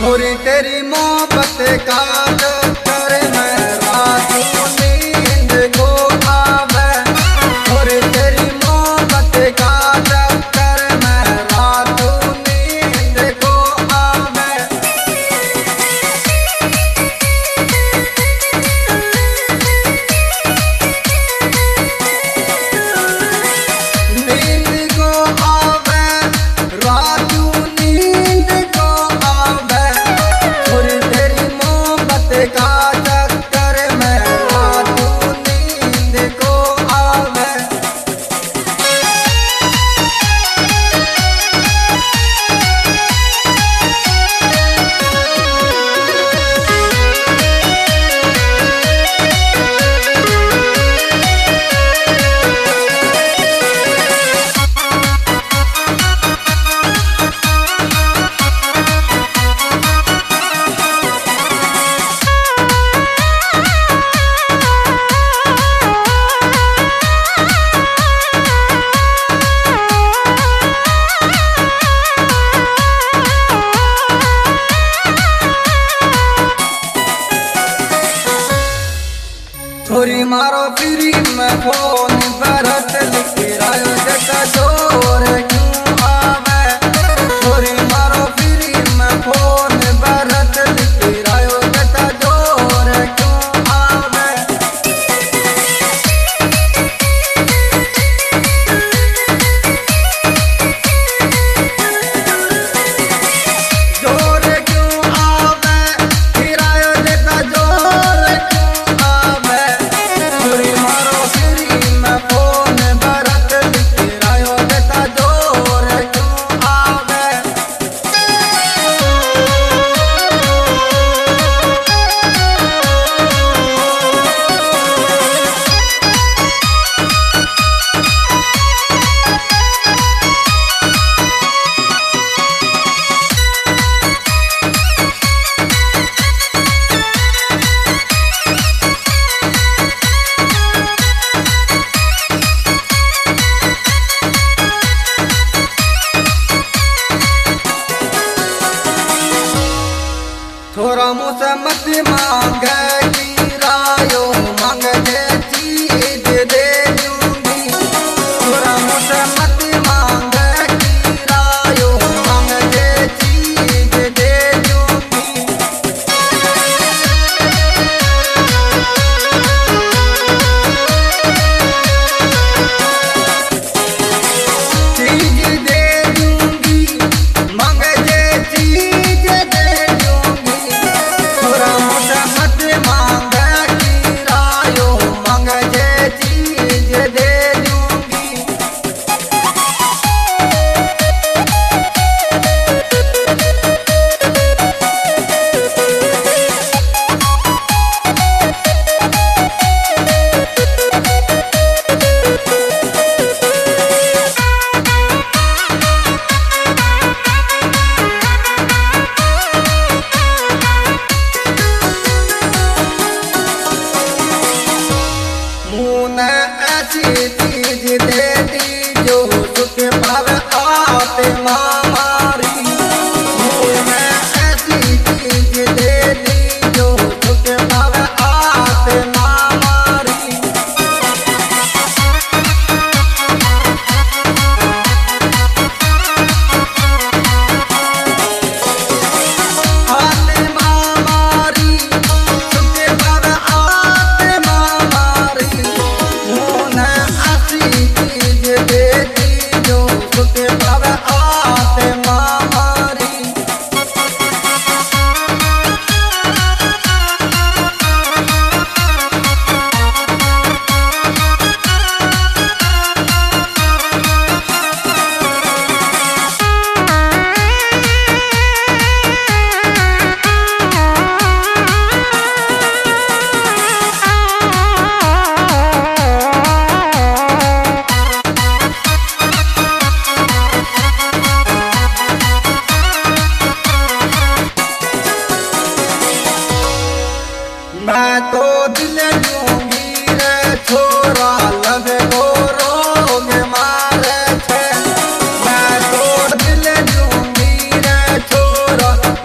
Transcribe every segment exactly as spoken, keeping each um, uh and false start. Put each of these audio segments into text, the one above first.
थोड़ी तेरी मोहब्बत का चक्कर में रातों नींद को आवे। थोड़ी तेरी मोहब्बत का चक्कर में रातों नींद को आवे। नींद को आवे रातों नींद को आवे। थोड़ी तेरी मोहब्बत का चक्कर में रातों नींद को आवे। छोरी मारो फ्री में फोन भरत लिखी रायो जटा जोर क्यों आवे। छोरी मारो फ्री में फोन भरत लिखी रायो जटा जोर क्यों आवे। जोर क्यों आवे फिरायो जटा जोर क्यों आवे। छोरी मारो फ्री में फोन भरत लिखी रायो जटा जोर क्यों आवे। थोड़ा मुझसे मत मांगे गिरायो मांग दे चीज दे दूंगी। थोड़ा मुझसे मत मांगे गिरायो मांग दे चीज दे दूंगी। चीज दे दूंगी मांग दे चीज दे दूंगी। थोड़ा मुझसे मत मांग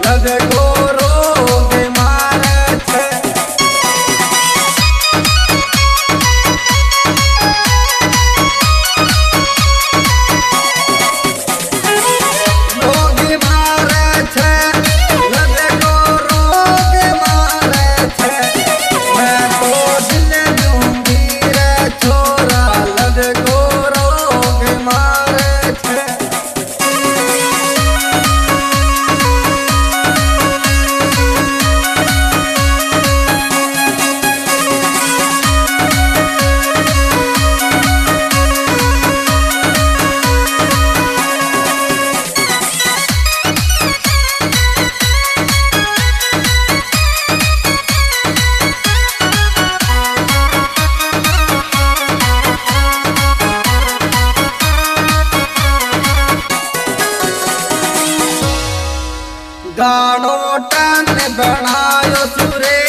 लगे को रोग मारे छे। रोग मारे छे लगे को रोग मारे छे। मैं तो दिल दूंगी रे छोरा लगे को रोग मारे छे। गाड़ो टन बनायो सुरे